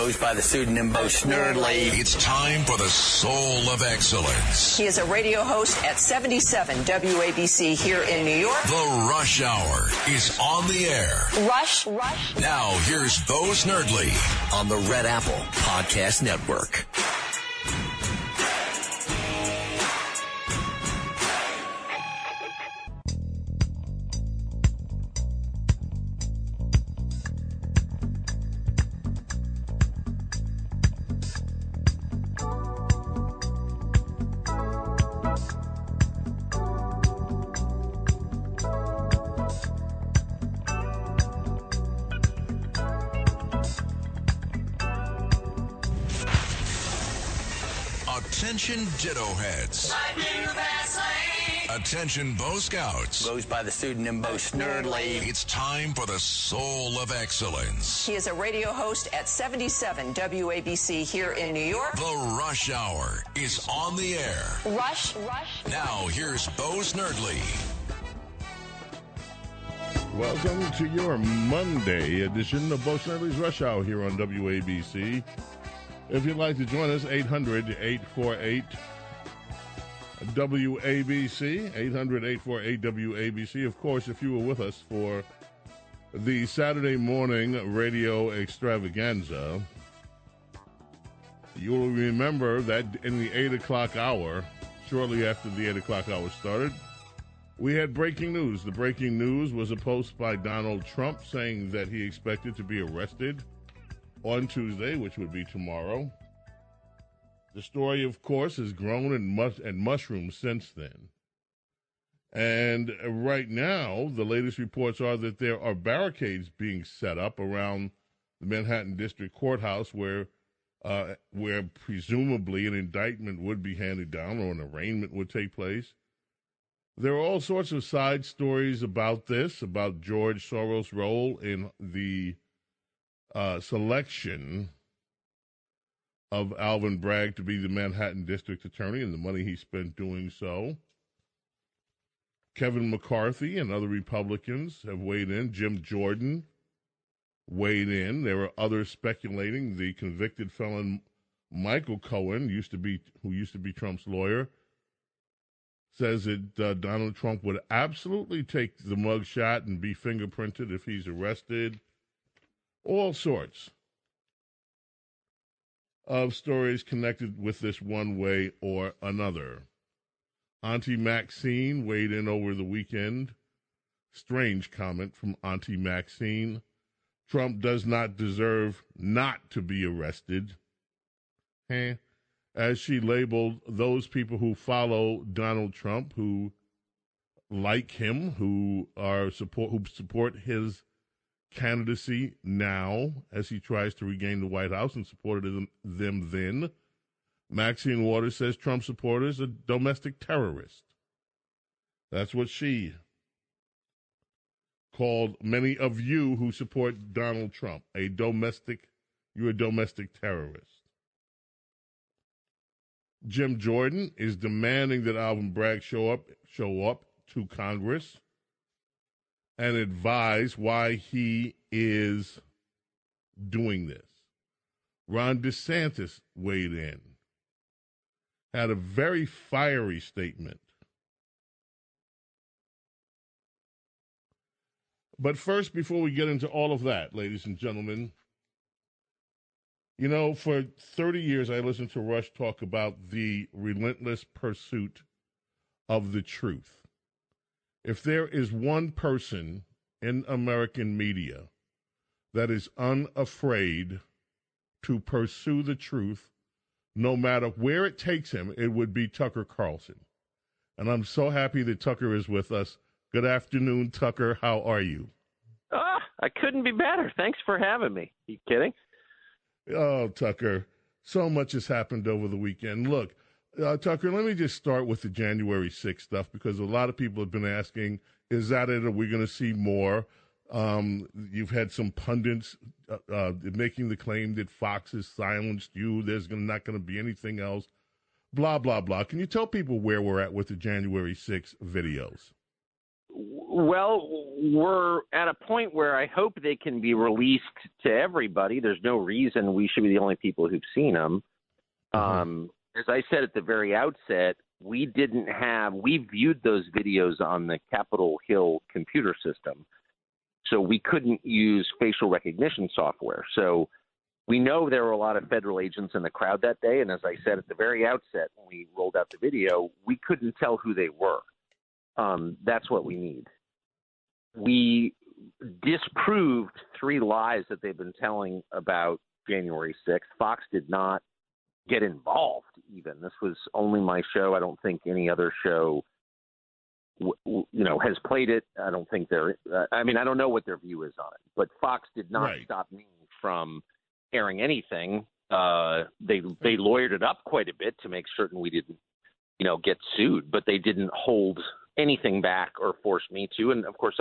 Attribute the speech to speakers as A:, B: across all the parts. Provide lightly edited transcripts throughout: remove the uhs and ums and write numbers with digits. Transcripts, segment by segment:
A: Goes by the pseudonym Bo Snerdley.
B: It's time for the Soul of Excellence.
C: He is a radio host at 77 WABC here in New York.
B: The Rush Hour is on the air.
C: Rush.
B: Now, here's Bo Snerdley
A: On the Red Apple Podcast Network.
B: Attention Ditto Heads. Attention Bo Scouts.
A: Goes by the pseudonym Bo Snerdley.
B: It's time for the Soul of Excellence.
C: He is a radio host at 77 WABC here in New York.
B: The Rush Hour is on the air.
C: Rush.
B: Now, here's Bo Snerdley.
D: Welcome to your Monday edition of Bo Snerdley's Rush Hour here on WABC. If you'd like to join us, 800-848-WABC, 800-848-WABC. Of course, if you were with us for the Saturday morning radio extravaganza, you will remember that in the 8 o'clock hour, shortly after the 8 o'clock hour started, we had breaking news. The breaking news was a post by Donald Trump saying that he expected to be arrested on Tuesday, which would be tomorrow. The story, of course, has grown and mushroomed since then. And right now, the latest reports are that there are barricades being set up around the Manhattan District Courthouse where presumably an indictment would be handed down or an arraignment would take place. There are all sorts of side stories about this, about George Soros' role in the selection of Alvin Bragg to be the Manhattan District Attorney and the money he spent doing so. Kevin McCarthy and other Republicans have weighed in. Jim Jordan weighed in. There are others speculating. The convicted felon Michael Cohen, who used to be Trump's lawyer, says that Donald Trump would absolutely take the mug shot and be fingerprinted if he's arrested. All sorts of stories connected with this one way or another. Auntie Maxine weighed in over the weekend. Strange comment from Auntie Maxine. Trump does not deserve not to be arrested. As she labeled those people who follow Donald Trump, who like him, who support his candidacy now as he tries to regain the White House and supported them then. Maxine Waters says Trump supporters are domestic terrorists. That's what she called many of you who support Donald Trump. You're a domestic terrorist. Jim Jordan is demanding that Alvin Bragg show up to Congress and advise why he is doing this. Ron DeSantis weighed in, had a very fiery statement. But first, before we get into all of that, ladies and gentlemen, you know, for 30 years I listened to Rush talk about the relentless pursuit of the truth. If there is one person in American media that is unafraid to pursue the truth, no matter where it takes him, it would be Tucker Carlson. And I'm so happy that Tucker is with us. Good afternoon, Tucker. How are you?
E: I couldn't be better. Thanks for having me. You kidding?
D: Oh, Tucker, so much has happened over the weekend. Look, Tucker, let me just start with the January 6th stuff, because a lot of people have been asking, is that it? Are we going to see more? You've had some pundits making the claim that Fox has silenced you. There's not going to be anything else, blah, blah, blah. Can you tell people where we're at with the January 6th videos?
E: Well, we're at a point where I hope they can be released to everybody. There's no reason we should be the only people who've seen them. As I said at the very outset, we viewed those videos on the Capitol Hill computer system, so we couldn't use facial recognition software. So we know there were a lot of federal agents in the crowd that day, and as I said at the very outset when we rolled out the video, we couldn't tell who they were. That's what we need. We disproved 3 lies that they've been telling about January 6th. Fox did not get involved even. This was only my show. I don't think any other show, has played it. I don't think I don't know what their view is on it, but Fox did not stop me from airing anything. They lawyered it up quite a bit to make certain we didn't, get sued, but they didn't hold anything back or force me to. And of course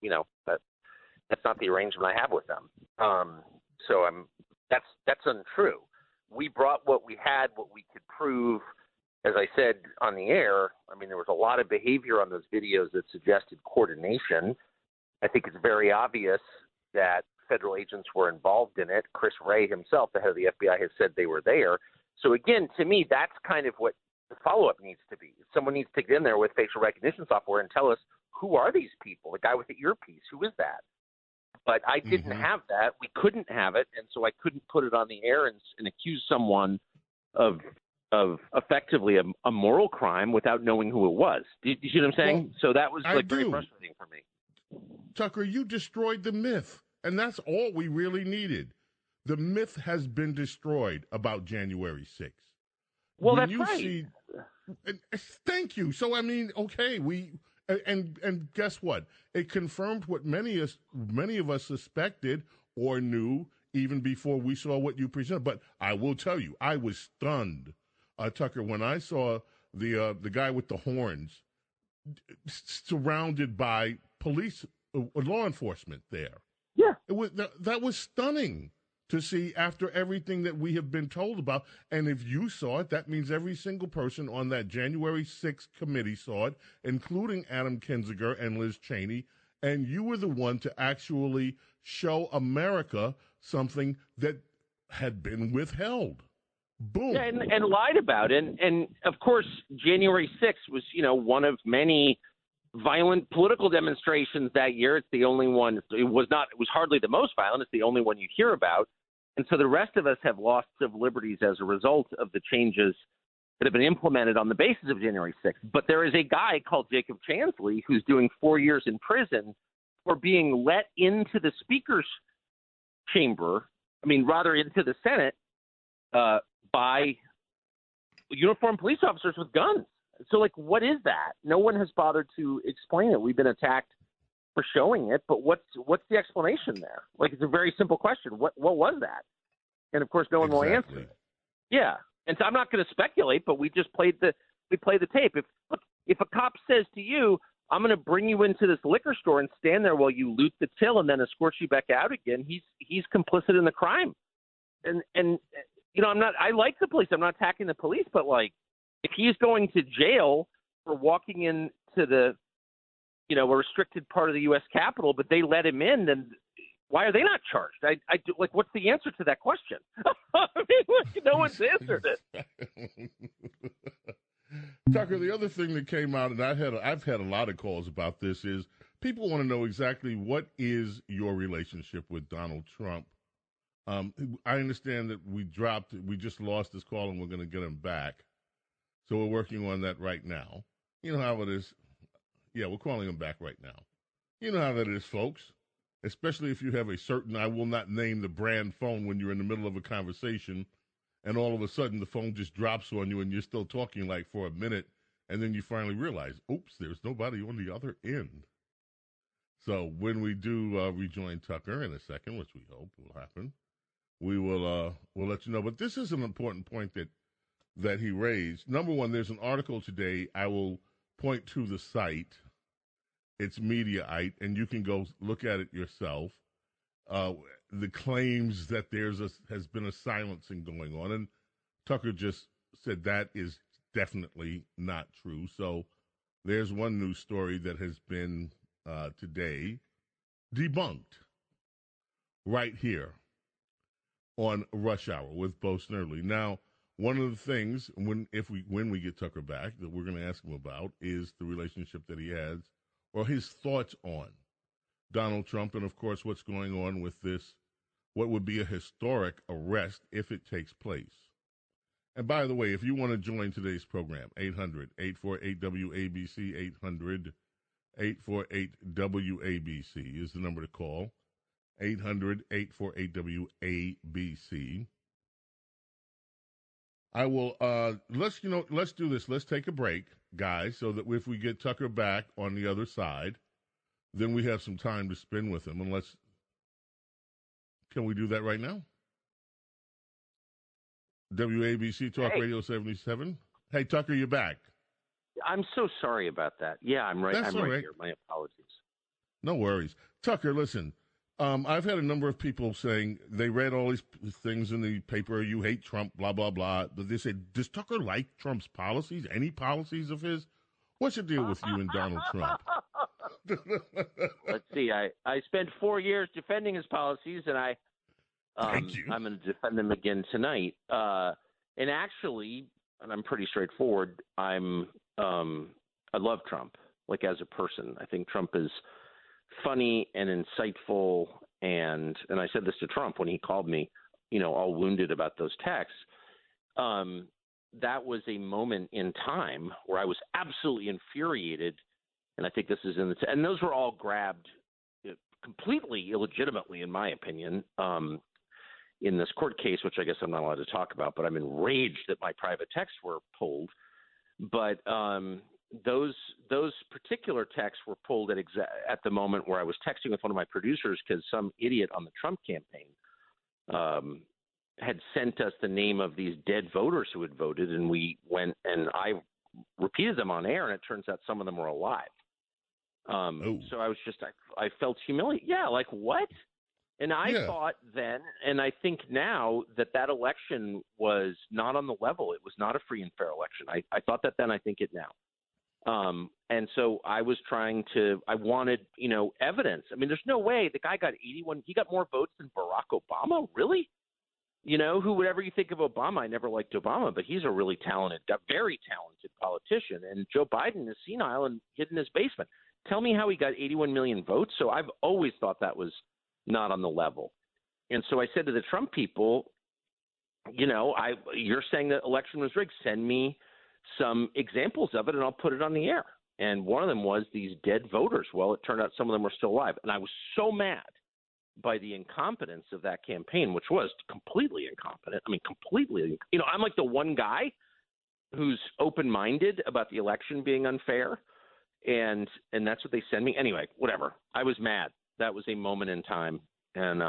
E: that's not the arrangement I have with them. So that's untrue. We brought what we had, what we could prove. As I said on the air, there was a lot of behavior on those videos that suggested coordination. I think it's very obvious that federal agents were involved in it. Chris Wray himself, the head of the FBI, has said they were there. So again, to me, that's kind of what the follow-up needs to be. Someone needs to get in there with facial recognition software and tell us, who are these people? The guy with the earpiece, who is that? But I didn't have that. We couldn't have it, and so I couldn't put it on the air and accuse someone of effectively a moral crime without knowing who it was. Do you see what I'm saying? Well, so that was very frustrating for me.
D: Tucker, you destroyed the myth, and that's all we really needed. The myth has been destroyed about January 6th.
E: Well, that's right.
D: Thank you. So, okay, and guess what? It confirmed what many of us suspected or knew even before we saw what you presented. But I will tell you, I was stunned, Tucker, when I saw the guy with the horns surrounded by police, law enforcement there.
E: Yeah,
D: that was stunning to see after everything that we have been told about. And if you saw it, that means every single person on that January 6th committee saw it, including Adam Kinzinger and Liz Cheney. And you were the one to actually show America something that had been withheld. Boom.
E: Yeah, and lied about it. And of course, January 6th was, one of many violent political demonstrations that year. It's the only one. It was hardly the most violent. It's the only one you hear about. And so the rest of us have lost civil liberties as a result of the changes that have been implemented on the basis of January 6th. But there is a guy called Jacob Chansley who's doing 4 years in prison for being let into the speaker's chamber, into the Senate, by uniformed police officers with guns. So, what is that? No one has bothered to explain it. We've been attacked for showing it, but what's the explanation there? It's a very simple question. What was that? And of course, no one will answer it. Yeah, and so I'm not going to speculate, but we played the tape. If a cop says to you, "I'm going to bring you into this liquor store and stand there while you loot the till and then escort you back out again," he's complicit in the crime. And I like the police. I'm not attacking the police, but if he's going to jail for walking into the, a restricted part of the U.S. Capitol, but they let him in, then why are they not charged? What's the answer to that question? No one's answered it.
D: Tucker, the other thing that came out, and I've had a lot of calls about this, is people want to know exactly what is your relationship with Donald Trump. I understand that we just lost this call and we're going to get him back. So we're working on that right now. You know how it is. Yeah, we're calling him back right now. You know how that is, folks. Especially if you have a certain, I will not name the brand phone when you're in the middle of a conversation and all of a sudden the phone just drops on you and you're still talking for a minute and then you finally realize, oops, there's nobody on the other end. So when we do rejoin Tucker in a second, which we hope will happen, we'll let you know. But this is an important point that he raised. Number one, there's an article today. I will point to the site. It's Mediaite, and you can go look at it yourself. The claims that has been a silencing going on, and Tucker just said that is definitely not true. So there's one news story that has been today, debunked right here on Rush Hour with Bo Snerdley. Now, one of the things when we get Tucker back that we're going to ask him about is the relationship that he has, or his thoughts on Donald Trump, and of course what's going on with this, what would be a historic arrest if it takes place. And by the way, if you want to join today's program, 800-848-WABC, 800-848-WABC is the number to call, 800-848-WABC. I will, let's do this. Let's take a break, guys, so that if we get Tucker back on the other side, then we have some time to spend with him. Can we do that right now? WABC Talk Radio 77. Hey, Tucker, you're back.
E: I'm so sorry about that. Yeah, I'm right.
D: That's
E: I'm right
D: right
E: here. My apologies.
D: No worries. Tucker, listen, I've had a number of people saying they read all these things in the paper, you hate Trump, blah, blah, blah. But they said, does Tucker like Trump's policies, any policies of his? What's the deal with you and Donald Trump?
E: Let's see. I spent 4 years defending his policies, and I'm going to defend them again tonight. And actually, and I'm pretty straightforward, I love Trump, like as a person. I think Trump is funny and insightful, and I said this to Trump when he called me, all wounded about those texts. That was a moment in time where I was absolutely infuriated, and I think this is and those were all grabbed completely illegitimately, in my opinion, in this court case, which I guess I'm not allowed to talk about, but I'm enraged that my private texts were pulled. But those particular texts were pulled at the moment where I was texting with one of my producers because some idiot on the Trump campaign had sent us the name of these dead voters who had voted, and we went and I repeated them on air, and it turns out some of them were alive. So I was I felt humiliated. Yeah, like what? And I thought then, and I think now, that election was not on the level. It was not a free and fair election. I thought that then. I think it now. And so I was I wanted, evidence. I mean, there's no way the guy got 81. He got more votes than Barack Obama. Really? Whoever you think of Obama, I never liked Obama, but he's a really very talented politician. And Joe Biden is senile and hid in his basement. Tell me how he got 81 million votes. So I've always thought that was not on the level. And so I said to the Trump people, you're saying the election was rigged. Send me some examples of it and I'll put it on the air. And one of them was these dead voters. Well, it turned out some of them were still alive. And I was so mad by the incompetence of that campaign, which was completely incompetent. I mean, completely. I'm like the one guy who's open-minded about the election being unfair. And that's what they send me. Anyway, whatever. I was mad. That was a moment in time. And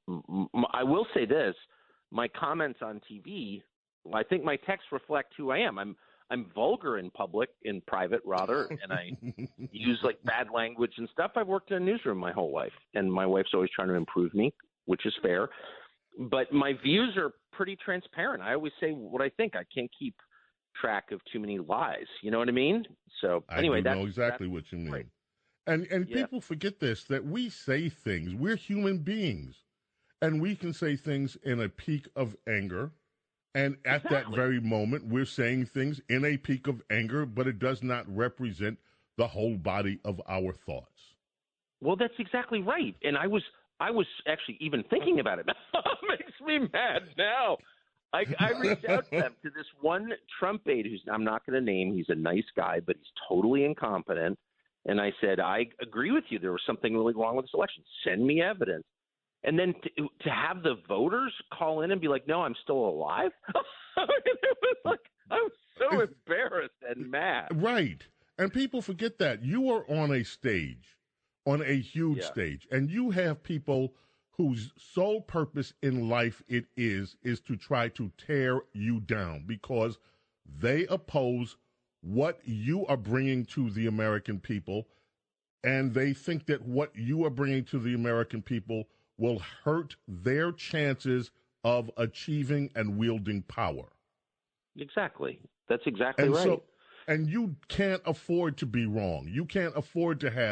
E: I will say this, my comments on TV, I think my texts reflect who I am. I'm vulgar in public, in private rather, and I use like bad language and stuff. I've worked in a newsroom my whole life, and my wife's always trying to improve me, which is fair. But my views are pretty transparent. I always say what I think. I can't keep track of too many lies. You know what I mean? So anyway,
D: I know exactly what you mean. Right. And people forget this, that we say things. We're human beings, and we can say things in a peak of anger. And at that very moment, we're saying things in a peak of anger, but it does not represent the whole body of our thoughts.
E: Well, that's exactly right. And I was actually even thinking about it. It makes me mad now. I reached out to them, to this one Trump aide who's I'm not going to name. He's a nice guy, but he's totally incompetent. And I said, I agree with you. There was something really wrong with this election. Send me evidence. And then to have the voters call in and be like, no, I'm still alive. I mean, it was like, I was so embarrassed and mad.
D: Right. And people forget that. You are on a stage, on a huge stage, and you have people whose sole purpose in life it is to try to tear you down because they oppose what you are bringing to the American people, and they think that what you are bringing to the American people will hurt their chances of achieving and wielding power.
E: Exactly. That's exactly right.
D: And you can't afford to be wrong. You can't afford to have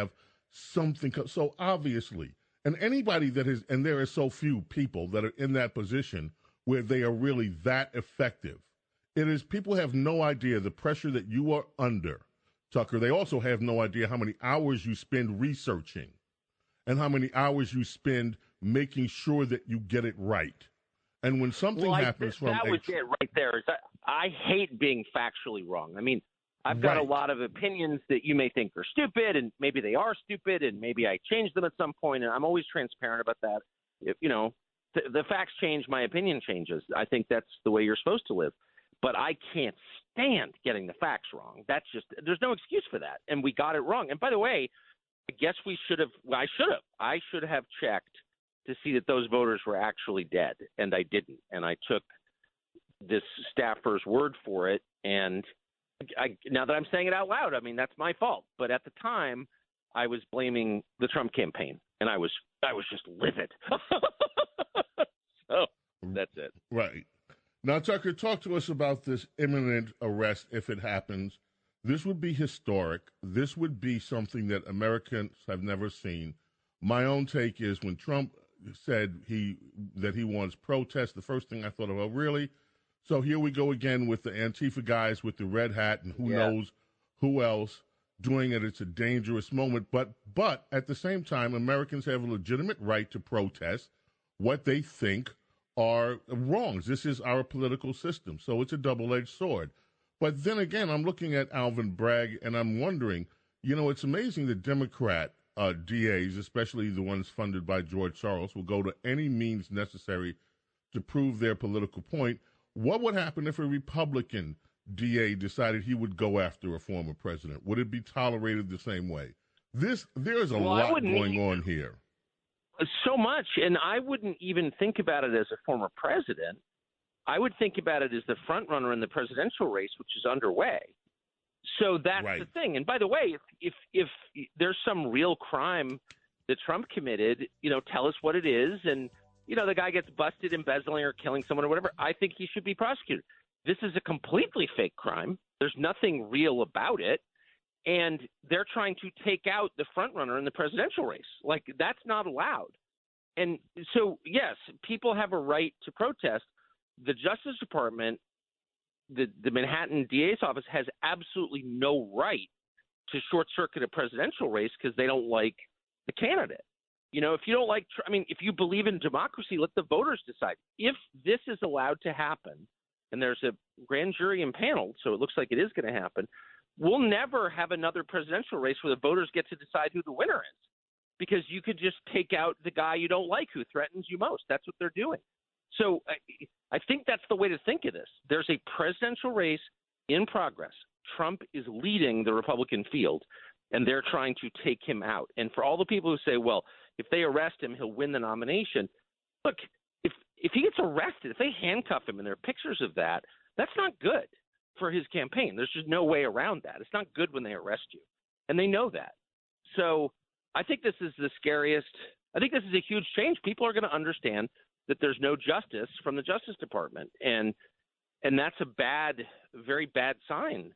D: something. So obviously, and anybody that is, and there are so few people that are in that position where they are really that effective. It is, people have no idea the pressure that you are under, Tucker. They also have no idea how many hours you spend researching and how many hours you spend making sure that you get it right. And when something happens
E: that was it right there. I hate being factually wrong. I mean, I've got a lot of opinions that you may think are stupid, and maybe they are stupid, and maybe I change them at some point, and I'm always transparent about that. If, the facts change, my opinion changes. I think that's the way you're supposed to live. But I can't stand getting the facts wrong. That's just – there's no excuse for that, and we got it wrong. And by the way, I guess I should have checked to see that those voters were actually dead, and I didn't. And I took this staffer's word for it, and now that I'm saying it out loud, I mean, that's my fault. But at the time, I was blaming the Trump campaign, and I was just livid. So that's it.
D: Right. Now, Tucker, talk to us about this imminent arrest if it happens. This would be historic. This would be something that Americans have never seen. My own take is when Trump said that he wants protests, the first thing I thought of, oh, really? So here we go again with the Antifa guys with the red hat and who knows who else doing it. It's a dangerous moment. But at the same time, Americans have a legitimate right to protest what they think are wrongs. This is our political system. So it's a double-edged sword. But then again, I'm looking at Alvin Bragg, and I'm wondering, it's amazing that Democrat DAs, especially the ones funded by George Soros, will go to any means necessary to prove their political point. What would happen if a Republican DA decided he would go after a former president? Would it be tolerated the same way? There's a lot going on here.
E: So much, and I wouldn't even think about it as a former president. I would think about it as the front runner in the presidential race, which is underway. So that's the thing. And by the way, if there's some real crime that Trump committed, tell us what it is. And, the guy gets busted embezzling or killing someone or whatever, I think he should be prosecuted. This is a completely fake crime. There's nothing real about it. And they're trying to take out the front runner in the presidential race. Like, that's not allowed. And so, yes, people have a right to protest. The Justice Department, the Manhattan DA's office, has absolutely no right to short-circuit a presidential race because they don't like the candidate. If you don't if you believe in democracy, let the voters decide. If this is allowed to happen, and there's a grand jury impaneled, so it looks like it is going to happen, we'll never have another presidential race where the voters get to decide who the winner is, because you could just take out the guy you don't like who threatens you most. That's what they're doing. So I think that's the way to think of this. There's a presidential race in progress. Trump is leading the Republican field, and they're trying to take him out. And for all the people who say, well, if they arrest him, he'll win the nomination. Look, if he gets arrested, if they handcuff him and there are pictures of that, that's not good for his campaign. There's just no way around that. It's not good when they arrest you. And they know that. So I think this is the scariest. I think this is a huge change. People are going to understand that there's no justice from the Justice Department. And that's a very bad sign,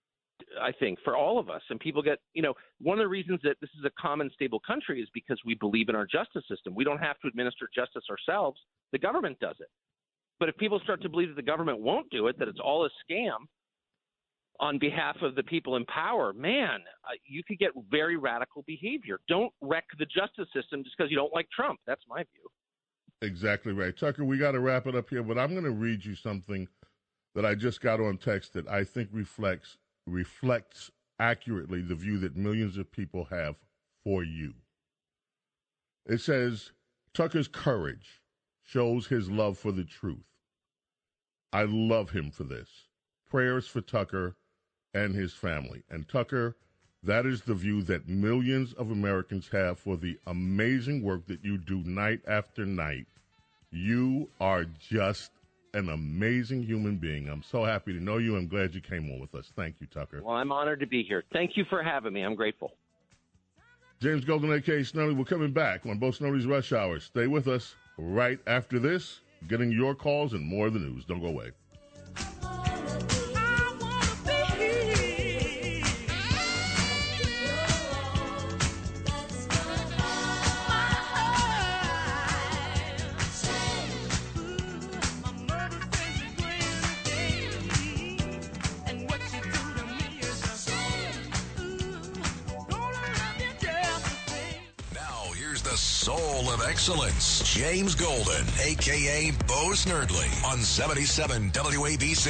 E: I think, for all of us. And people get, one of the reasons that this is a common, stable country is because we believe in our justice system. We don't have to administer justice ourselves. The government does it. But if people start to believe that the government won't do it, that it's all a scam on behalf of the people in power, man, you could get very radical behavior. Don't wreck the justice system just because you don't like Trump. That's my view.
D: Exactly right. Tucker, we got to wrap it up here, but I'm going to read you something that I just got on text that I think reflects accurately the view that millions of people have for you. It says, Tucker's courage shows his love for the truth. I love him for this. Prayers for Tucker and his family. And Tucker, that is the view that millions of Americans have for the amazing work that you do night after night. You are just an amazing human being. I'm so happy to know you. I'm glad you came on with us. Thank you, Tucker.
E: Well, I'm honored to be here. Thank you for having me. I'm grateful.
D: James Golden, a.k.a. Snerdley, we're coming back on Bo Snerdley's Rush Hour. Stay with us right after this, getting your calls and more of the news. Don't go away.
B: the soul of excellence. James Golden, a.k.a. Bo Snerdley, on 77 WABC.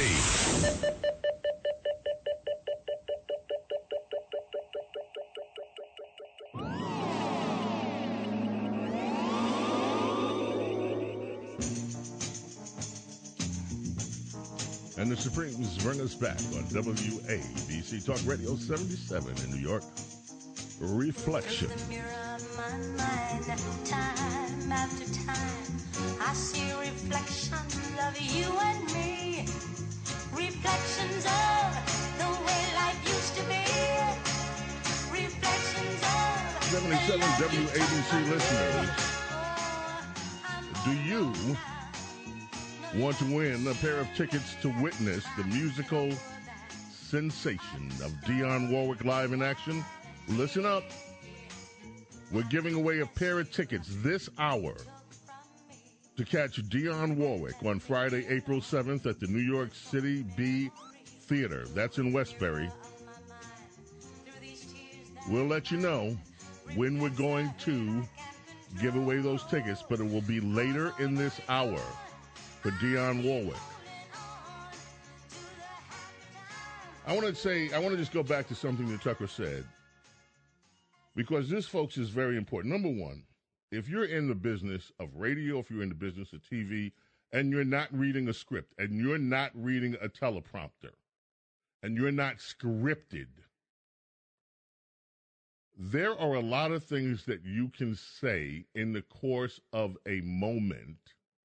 D: And the Supremes bring us back on WABC Talk Radio 77 in New York. Reflection.
F: Through the mirror of my mind, time after time, I see reflections of you and me. Reflections of the way life used to be. Reflections of
D: 77 WABC listeners, do you want to win a pair of tickets to witness the musical sensation of Dionne Warwick live in action? Listen up. We're giving away a pair of tickets this hour to catch Dionne Warwick on Friday, April 7th at the New York City B Theater. That's in Westbury. We'll let you know when we're going to give away those tickets, but it will be later in this hour for Dionne Warwick. I want to just go back to something that Tucker said, because this, folks, is very important. Number one, if you're in the business of radio, if you're in the business of TV, and you're not reading a script, and you're not reading a teleprompter, and you're not scripted, there are a lot of things that you can say in the course of a moment,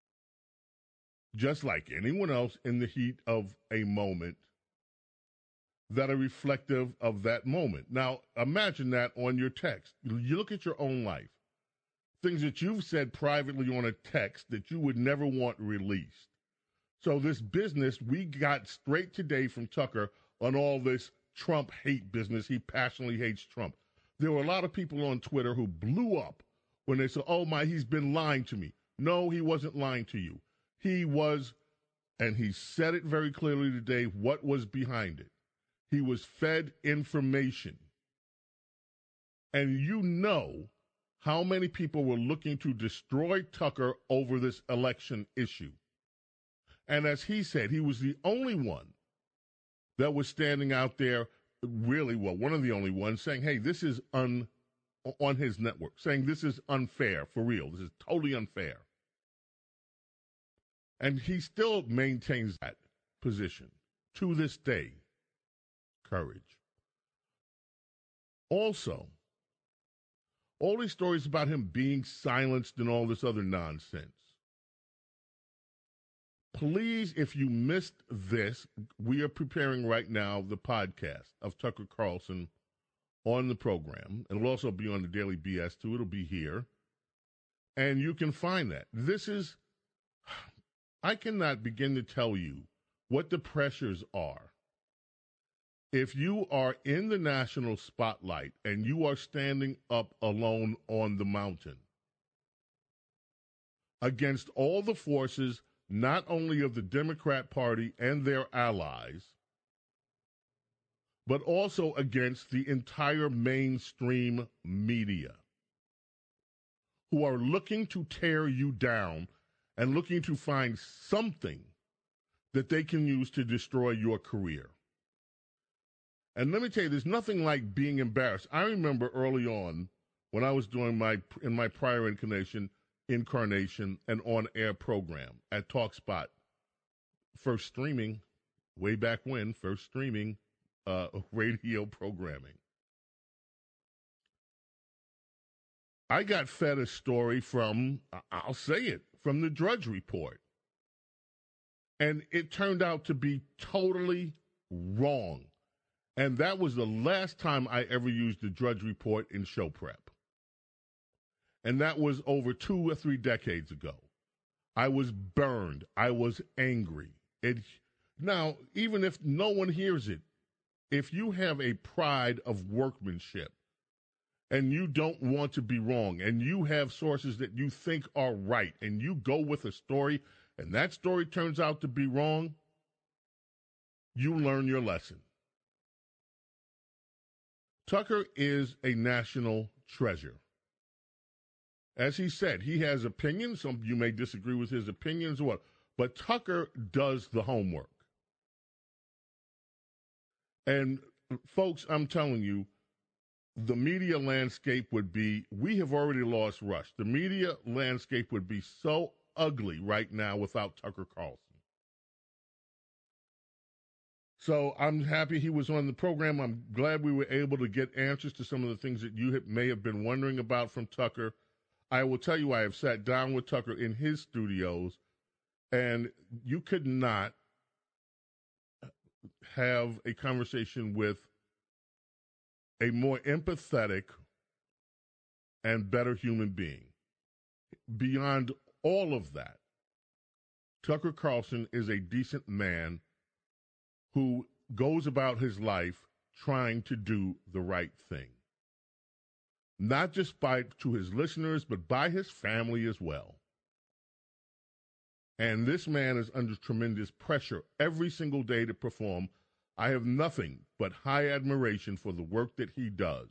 D: just like anyone else in the heat of a moment, that are reflective of that moment. Now, imagine that on your text. You look at your own life. Things that you've said privately on a text that you would never want released. So this business, we got straight today from Tucker on all this Trump hate business. He passionately hates Trump. There were a lot of people on Twitter who blew up when they said, oh my, he's been lying to me. No, he wasn't lying to you. He was, and he said it very clearly today, what was behind it. He was fed information. And you know how many people were looking to destroy Tucker over this election issue. And as he said, he was the only one that was standing out there, really, well, one of the only ones, saying, hey, this is on his network, saying this is unfair, for real. This is totally unfair. And he still maintains that position to this day. Courage. Also, all these stories about him being silenced and all this other nonsense. Please, if you missed this, we are preparing right now the podcast of Tucker Carlson on the program. And it'll also be on the Daily BS too. It'll be here. And you can find that. I cannot begin to tell you what the pressures are. If you are in the national spotlight and you are standing up alone on the mountain against all the forces, not only of the Democrat Party and their allies, but also against the entire mainstream media, who are looking to tear you down and looking to find something that they can use to destroy your career. And let me tell you, there's nothing like being embarrassed. I remember early on when I was doing in my prior incarnation and on-air program at TalkSpot, first streaming, way back when, radio programming. I got fed a story from, I'll say it, from the Drudge Report. And it turned out to be totally wrong. And that was the last time I ever used the Drudge Report in show prep. And that was over 2 or 3 decades ago. I was burned. I was angry. Now, even if no one hears it, if you have a pride of workmanship and you don't want to be wrong and you have sources that you think are right and you go with a story and that story turns out to be wrong, you learn your lesson. Tucker is a national treasure. As he said, he has opinions. Some of you may disagree with his opinions or what, but Tucker does the homework. And folks, I'm telling you, the media landscape would be, we have already lost Rush. The media landscape would be so ugly right now without Tucker Carlson. So I'm happy he was on the program. I'm glad we were able to get answers to some of the things that you may have been wondering about from Tucker. I will tell you, I have sat down with Tucker in his studios, and you could not have a conversation with a more empathetic and better human being. Beyond all of that, Tucker Carlson is a decent man who goes about his life trying to do the right thing. Not just to his listeners, but by his family as well. And this man is under tremendous pressure every single day to perform. I have nothing but high admiration for the work that he does.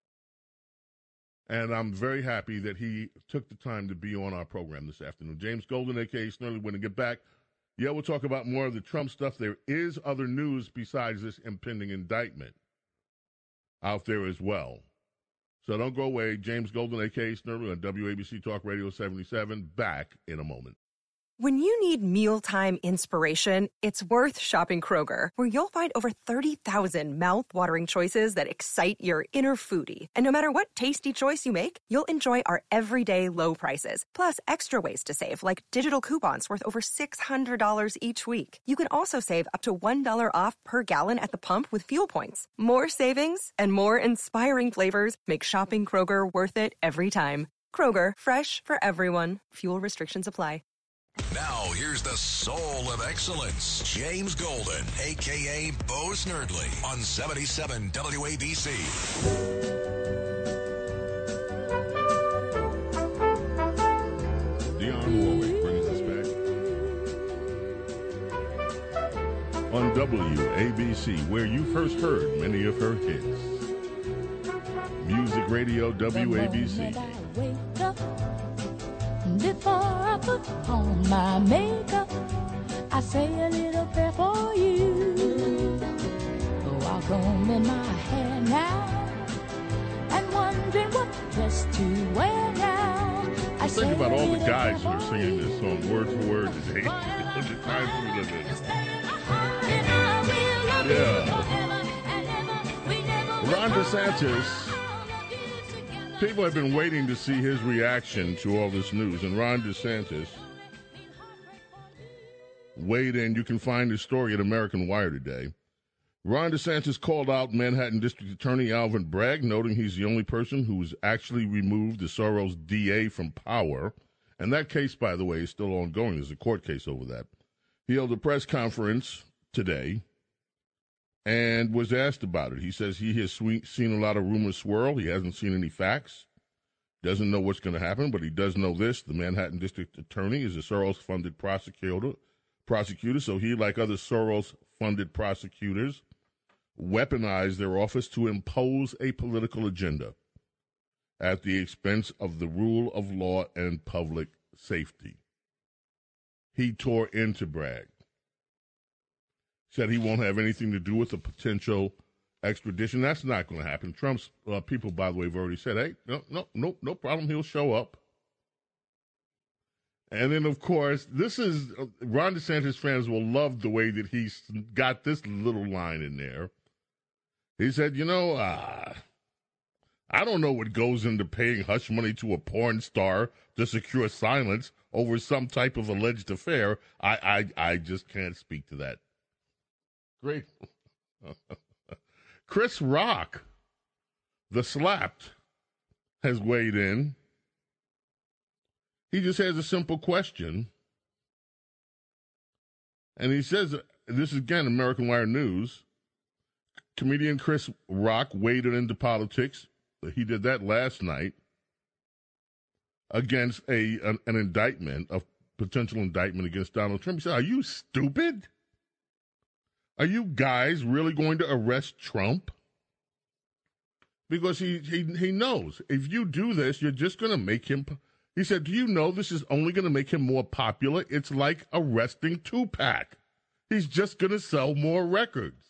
D: And I'm very happy that he took the time to be on our program this afternoon. James Golden, a.k.a. Snurley, when to get back. Yeah, we'll talk about more of the Trump stuff. There is other news besides this impending indictment out there as well. So don't go away. James Golden, a.k.a. Snurley, on WABC Talk Radio 77. Back in a moment.
G: When you need mealtime inspiration, it's worth shopping Kroger, where you'll find over 30,000 mouth-watering choices that excite your inner foodie. And no matter what tasty choice you make, you'll enjoy our everyday low prices, plus extra ways to save, like digital coupons worth over $600 each week. You can also save up to $1 off per gallon at the pump with fuel points. More savings and more inspiring flavors make shopping Kroger worth it every time. Kroger, fresh for everyone. Fuel restrictions apply.
B: Now, here's the soul of excellence, James Golden, a.k.a. Bo Snerdley, on 77 WABC.
D: Dionne Warwick brings us back on WABC, where you first heard many of her hits. Music Radio WABC.
H: Before I put on my makeup, I say a little prayer for you. While combing my hair now and wondering what dress to wear now. I
D: think about all the guys who are singing this song word for word today. The times we live in. Yeah. Ron DeSantis. People have been waiting to see his reaction to all this news, and Ron DeSantis weighed in. You can find his story at American Wire today. Ron DeSantis called out Manhattan District Attorney Alvin Bragg, noting he's the only person who's actually removed the Soros DA from power. And that case, by the way, is still ongoing. There's a court case over that. He held a press conference today and was asked about it. He says he has seen a lot of rumors swirl. He hasn't seen any facts. Doesn't know what's going to happen, but he does know this. The Manhattan District Attorney is a Soros-funded prosecutor. So he, like other Soros-funded prosecutors, weaponized their office to impose a political agenda at the expense of the rule of law and public safety. He tore into Bragg. Said he won't have anything to do with the potential extradition. That's not going to happen. Trump's people, by the way, have already said, hey, no problem. He'll show up. And then, of course, this is Ron DeSantis fans will love the way that he's got this little line in there. He said, I don't know what goes into paying hush money to a porn star to secure silence over some type of alleged affair. I just can't speak to that. Great. Chris Rock, the Slapped, has weighed in. He just has a simple question. And he says, this is again American Wire News, comedian Chris Rock waded into politics. He did that last night against an indictment, a potential indictment against Donald Trump. He said, are you stupid? Are you guys really going to arrest Trump? Because he knows if you do this, you're just going to make him He said, do you know this is only going to make him more popular? It's like arresting Tupac. He's just going to sell more records.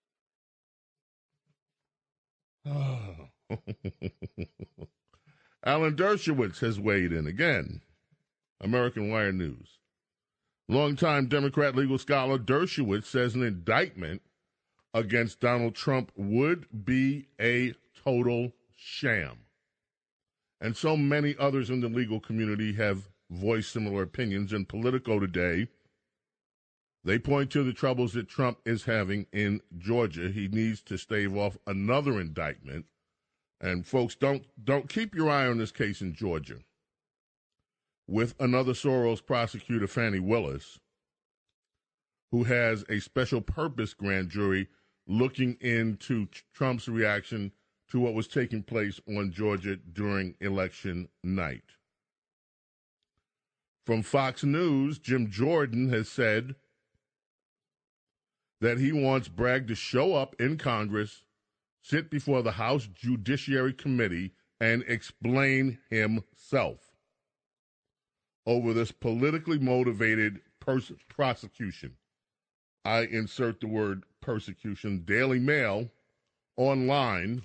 D: Alan Dershowitz has weighed in again. American Wire News. Longtime Democrat legal scholar Dershowitz says an indictment against Donald Trump would be a total sham. And so many others in the legal community have voiced similar opinions. In Politico today, they point to the troubles that Trump is having in Georgia. He needs to stave off another indictment. And folks, don't keep your eye on this case in Georgia with another Soros prosecutor, Fani Willis, who has a special purpose grand jury looking into Trump's reaction to what was taking place on Georgia during election night. From Fox News, Jim Jordan has said that he wants Bragg to show up in Congress, sit before the House Judiciary Committee, and explain himself over this politically motivated prosecution. I insert the word persecution. Daily Mail online.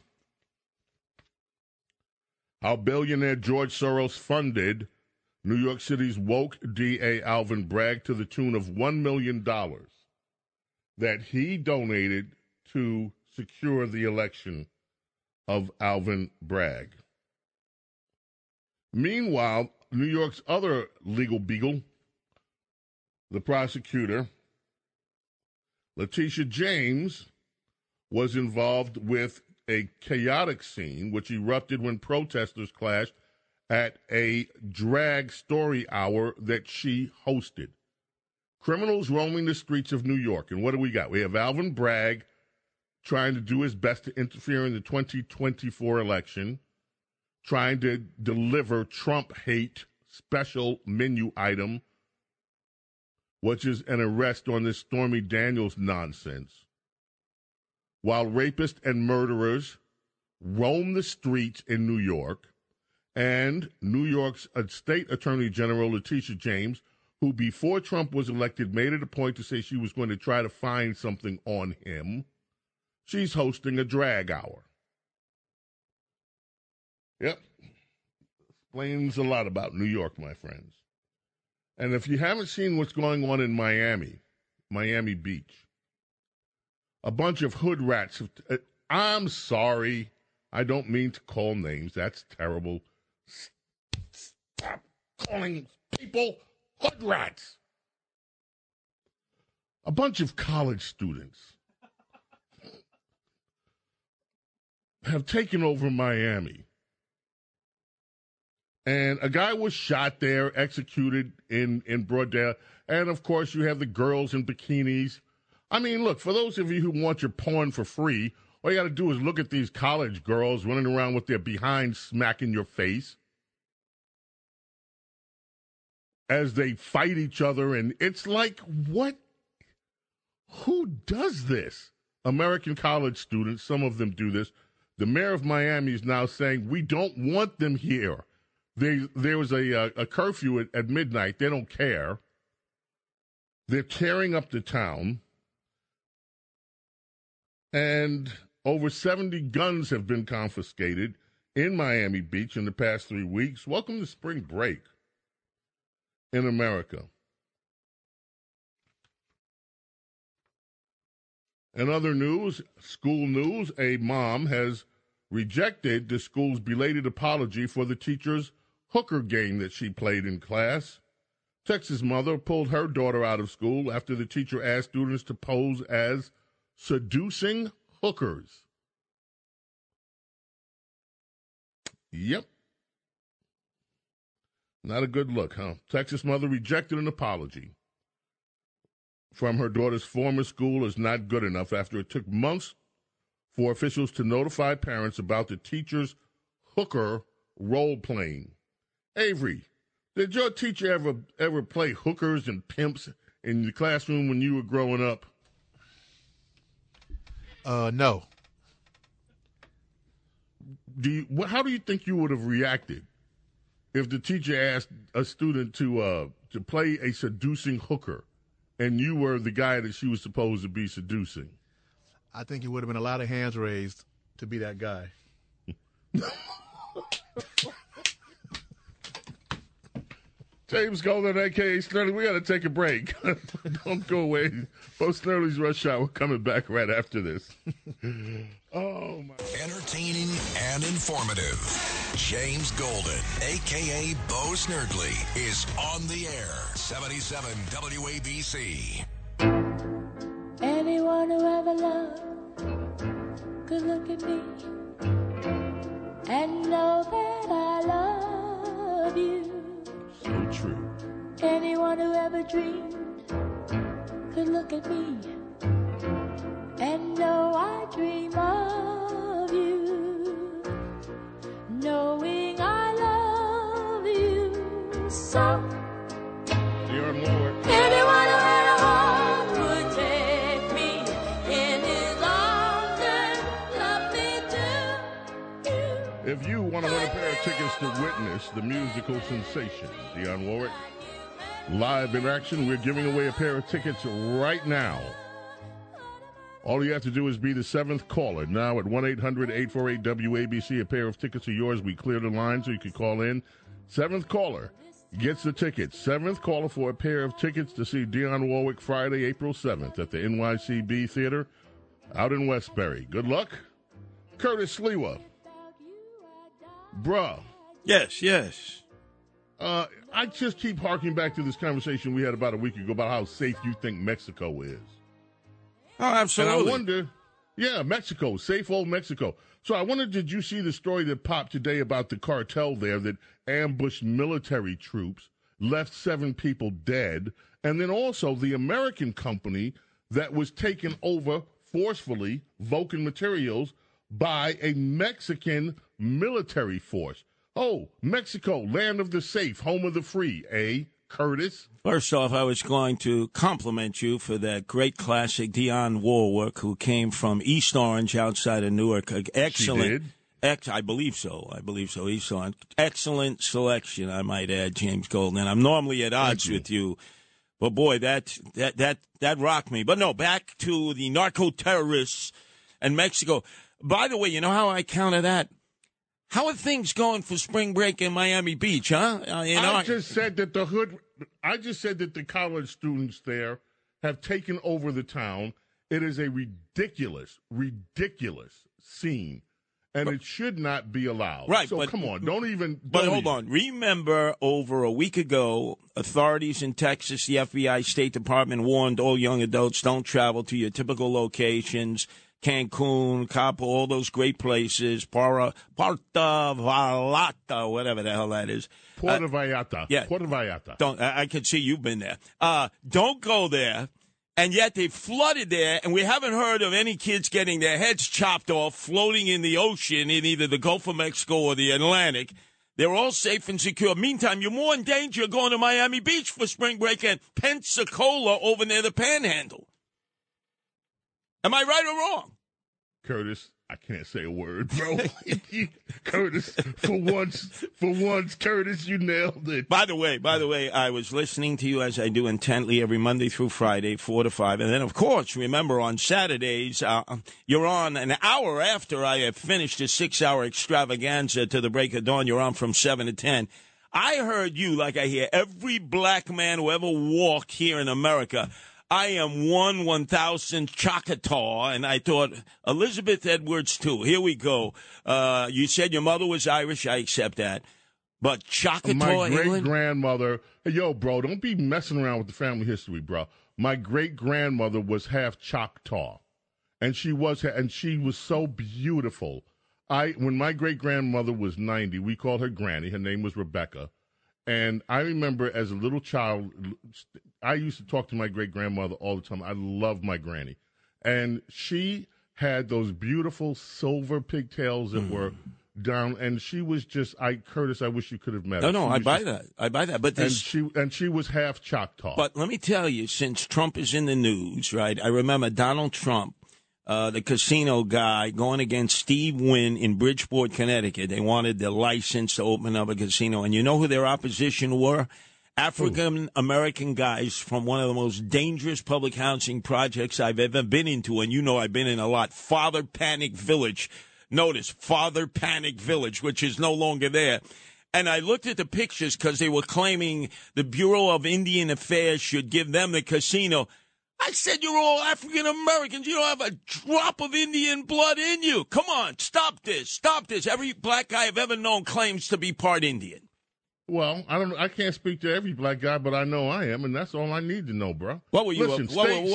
D: How billionaire George Soros funded New York City's woke DA Alvin Bragg to the tune of $1 million that he donated to secure the election of Alvin Bragg. Meanwhile, New York's other legal beagle, the prosecutor, Letitia James, was involved with a chaotic scene which erupted when protesters clashed at a drag story hour that she hosted. Criminals roaming the streets of New York. And what do we got? We have Alvin Bragg trying to do his best to interfere in the 2024 election, trying to deliver Trump hate special menu item, which is an arrest on this Stormy Daniels nonsense, while rapists and murderers roam the streets in New York, and New York's State Attorney General Letitia James, who before Trump was elected made it a point to say she was going to try to find something on him, she's hosting a drag hour. Yep. Explains a lot about New York, my friends. And if you haven't seen what's going on in Miami Beach, a bunch of hood rats. I'm sorry. I don't mean to call names. That's terrible. Stop calling people hood rats. A bunch of college students have taken over Miami. And a guy was shot there, executed in broad daylight. And, of course, you have the girls in bikinis. I mean, look, for those of you who want your porn for free, all you got to do is look at these college girls running around with their behind smacking your face as they fight each other. And it's like, what? Who does this? American college students, some of them do this. The mayor of Miami is now saying, we don't want them here. There was a curfew at midnight. They don't care. They're tearing up the town. And over 70 guns have been confiscated in Miami Beach in the past 3 weeks. Welcome to spring break in America. In other news, school news, a mom has rejected the school's belated apology for the teacher's hooker game that she played in class. Texas mother pulled her daughter out of school after the teacher asked students to pose as seducing hookers. Yep. Not a good look, huh? Texas mother rejected an apology from her daughter's former school as not good enough after it took months for officials to notify parents about the teacher's hooker role-playing. Avery, did your teacher ever play hookers and pimps in the classroom when you were growing up?
I: No.
D: How do you think you would have reacted if the teacher asked a student to play a seducing hooker, and you were the guy that she was supposed to be seducing?
I: I think it would have been a lot of hands raised to be that guy.
D: James Golden, a.k.a. Snerdley, we got to take a break. Don't go away. Bo Snerdley's Rush Hour. We're coming back right after this. Oh, my.
B: Entertaining and informative. James Golden, a.k.a. Bo Snerdley, is on the air. 77 WABC.
H: Anyone who ever loved could look at me and know that I love you.
D: So true.
H: Anyone who ever dreamed could look at me and know I dream of you, knowing I love you so.
D: You're more.
H: Anyone who had a heart would take me in his arms and love me too.
D: If you want to win a pair of tickets to witness the musical sensation, Dionne Warwick, live in action, we're giving away a pair of tickets right now. All you have to do is be the seventh caller. Now at 1-800-848-WABC, a pair of tickets are yours. We cleared the line so you could call in. Seventh caller gets the tickets. Seventh caller for a pair of tickets to see Dionne Warwick Friday, April 7th at the NYCB Theater out in Westbury. Good luck. Curtis Sliwa. Bruh.
J: Yes.
D: I just keep harking back to this conversation we had about a week ago about how safe you think Mexico is.
J: Oh, absolutely.
D: And I wonder, Mexico, safe old Mexico. So I wonder, did you see the story that popped today about the cartel there that ambushed military troops, left 7 people dead, and then also the American company that was taken over forcefully, Vulcan Materials, by a Mexican military force. Oh, Mexico, land of the safe, home of the free, eh, Curtis?
J: First off, I was going to compliment you for that great classic Dionne Warwick, who came from East Orange outside of Newark. Excellent.
D: She did?
J: I believe so, East Orange. Excellent selection, I might add, James Golden. And I'm normally at odds with you. But, boy, that rocked me. But, no, back to the narco-terrorists and Mexico. By the way, you know how I counter that? How are things going for spring break in Miami Beach, huh?
D: I just said that the college students there have taken over the town. It is a ridiculous scene, and it should not be allowed.
J: Right.
D: So come on,
J: hold on. Remember, over a week ago, authorities in Texas, the FBI, State Department warned all young adults don't travel to your typical locations. Cancun, Cabo, all those great places, Puerto Vallarta, whatever the hell that is.
D: Puerto Vallarta.
J: Yeah.
D: Puerto Vallarta.
J: I can see you've been there. Don't go there. And yet they flooded there, and we haven't heard of any kids getting their heads chopped off, floating in the ocean in either the Gulf of Mexico or the Atlantic. They're all safe and secure. Meantime, you're more in danger going to Miami Beach for spring break and Pensacola over near the Panhandle. Am I right or wrong?
D: Curtis, I can't say a word, bro. Curtis, for once, Curtis, you nailed it.
J: By the way, I was listening to you as I do intently every Monday through Friday, 4 to 5. And then, of course, remember on Saturdays, you're on an hour after I have finished a 6-hour extravaganza to the break of dawn. You're on from 7 to 10. I heard you, like I hear every black man who ever walked here in America. I am 1/1000 Choctaw, and I thought, Elizabeth Edwards, too. Here we go. You said your mother was Irish. I accept that. But Choctaw,
D: my
J: England?
D: great-grandmother, yo, bro, don't be messing around with the family history, bro. My great-grandmother was half Choctaw, and she was so beautiful. When my great-grandmother was 90, we called her Granny. Her name was Rebecca. And I remember as a little child, I used to talk to my great-grandmother all the time. I loved my granny. And she had those beautiful silver pigtails that were down, and she was just, Curtis, I wish you could have met her.
J: No, I buy that. But
D: she was half Choctaw.
J: But let me tell you, since Trump is in the news, right, I remember Donald Trump the casino guy, going against Steve Wynn in Bridgeport, Connecticut. They wanted the license to open up a casino. And you know who their opposition were? African-American guys from one of the most dangerous public housing projects I've ever been into. And you know I've been in a lot. Father Panic Village. Notice, Father Panic Village, which is no longer there. And I looked at the pictures because they were claiming the Bureau of Indian Affairs should give them the casino. I said, you're all African Americans. You don't have a drop of Indian blood in you. Come on, stop this. Stop this. Every black guy I've ever known claims to be part Indian.
D: Well, I can't speak to every black guy, but I know I am, and that's all I need to know, bro.
J: What were you?
D: Listen,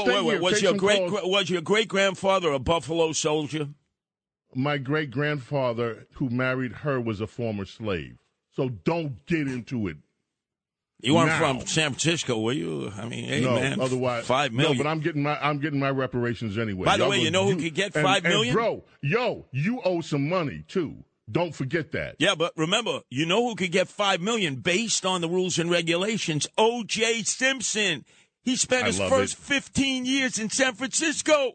J: Was your great grandfather a Buffalo Soldier?
D: My great grandfather, who married her, was a former slave. So don't get into it.
J: You weren't from San Francisco, were you? I mean, hey,
D: no,
J: man,
D: otherwise,
J: $5 million.
D: No, but I'm getting my reparations anyway.
J: By the way, you know who could get $5 million?
D: Bro, you owe some money too. Don't forget that.
J: Yeah, but remember, you know who could get $5 million based on the rules and regulations? O.J. Simpson. He spent his first 15 years in San Francisco.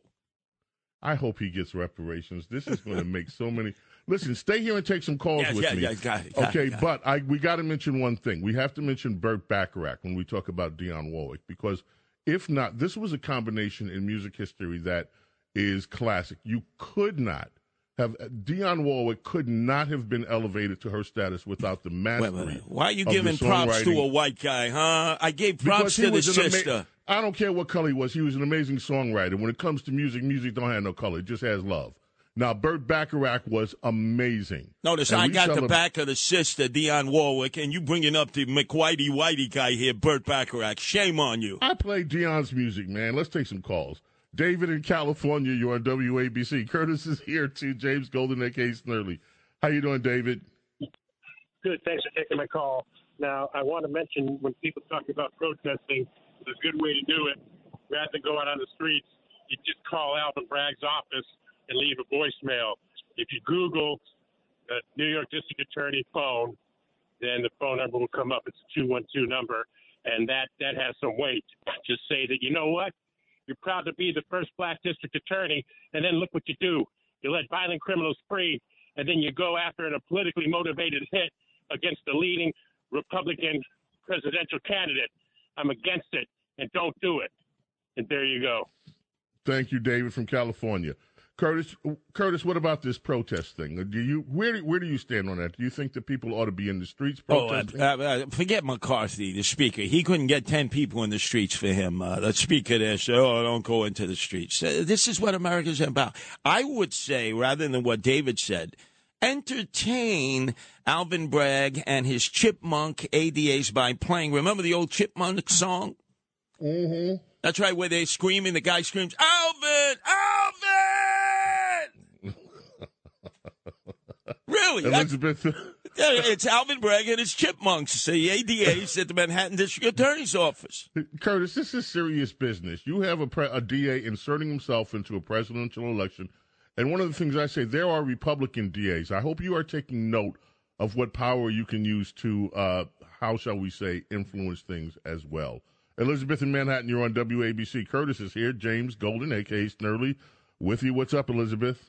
D: I hope he gets reparations. This is going to make so many. Listen, stay here and take some calls with me.
J: Yeah, got it.
D: But we got to mention one thing. We have to mention Burt Bacharach when we talk about Dionne Warwick, because if not, this was a combination in music history that is classic. You could not have Dionne Warwick could not have been elevated to her status without the mastery.
J: Wait. Why are you giving props to a white guy, huh? I gave props to the sister.
D: I don't care what color he was. He was an amazing songwriter. When it comes to music, music don't have no color. It just has love. Now, Burt Bacharach was amazing.
J: Notice I got the back of the sister, Dionne Warwick, and you bringing up the McWhitey guy here, Burt Bacharach. Shame on you.
D: I play Dionne's music, man. Let's take some calls. David in California, you're on WABC. Curtis is here, too. James Golden, a.k.a. Snurley. How you doing, David?
K: Good. Thanks for taking my call. Now, I want to mention when people talk about protesting, there's a good way to do it. Rather than go out on the streets, you just call Alvin Bragg's office and leave a voicemail. If you Google the New York District Attorney phone, then the phone number will come up. It's a 212 number, and that has some weight. Just say that, you know what? You're proud to be the first black district attorney, and then look what you do. You let violent criminals free, and then you go after a politically motivated hit against the leading Republican presidential candidate. I'm against it, and don't do it. And there you go.
D: Thank you, David from California. Curtis, what about this protest thing? Where do you stand on that? Do you think that people ought to be in the streets protesting?
J: Forget McCarthy, the speaker. He couldn't get 10 people in the streets for him. The speaker there said, don't go into the streets. This is what America's about. I would say, rather than what David said, entertain Alvin Bragg and his chipmunk ADAs by playing. Remember the old chipmunk song?
D: Mm-hmm.
J: That's right, where they're screaming. The guy screams, Alvin! Really?
D: Elizabeth.
J: It's Alvin Bragg and his chipmunks, the ADAs at the Manhattan District Attorney's Office.
D: Curtis, this is serious business. You have a DA inserting himself into a presidential election. And one of the things I say, there are Republican DAs. I hope you are taking note of what power you can use to, how shall we say, influence things as well. Elizabeth in Manhattan, you're on WABC. Curtis is here. James Golden, a.k.a. Snurley, with you. What's up, Elizabeth?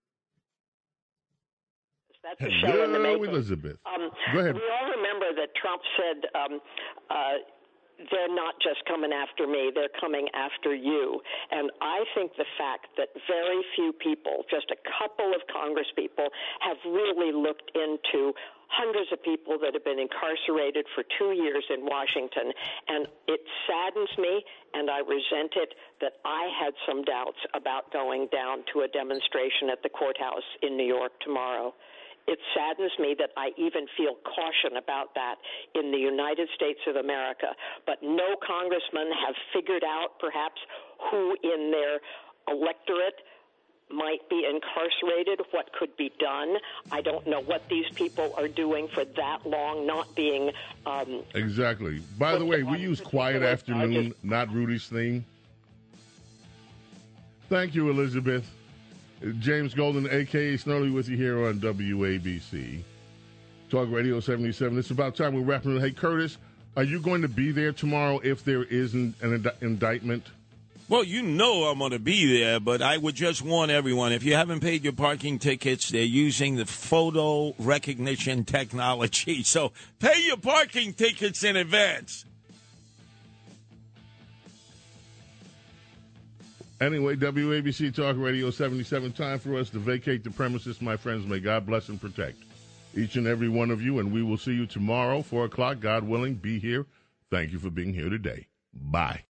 L: That's a show in the making.
D: Elizabeth. Go ahead.
L: We all remember that Trump said they're not just coming after me, they're coming after you. And I think the fact that very few people, just a couple of Congress people, have really looked into hundreds of people that have been incarcerated for 2 years in Washington. And it saddens me, and I resent it, that I had some doubts about going down to a demonstration at the courthouse in New York tomorrow. It saddens me that I even feel caution about that in the United States of America. But no congressmen have figured out perhaps who in their electorate might be incarcerated, what could be done. I don't know what these people are doing for that long, not being...
D: Exactly. By the way, we use Quiet Afternoon, not Rudy's theme. Thank you, Elizabeth. James Golden, a.k.a. Snurley, with you here on WABC. Talk Radio 77. It's about time we're wrapping up. Hey, Curtis, are you going to be there tomorrow if there isn't an indictment?
J: Well, you know I'm going to be there, but I would just warn everyone, if you haven't paid your parking tickets, they're using the photo recognition technology. So pay your parking tickets in advance.
D: Anyway, WABC Talk Radio 77, time for us to vacate the premises, my friends. May God bless and protect each and every one of you, and we will see you tomorrow, 4 o'clock, God willing. Be here. Thank you for being here today. Bye.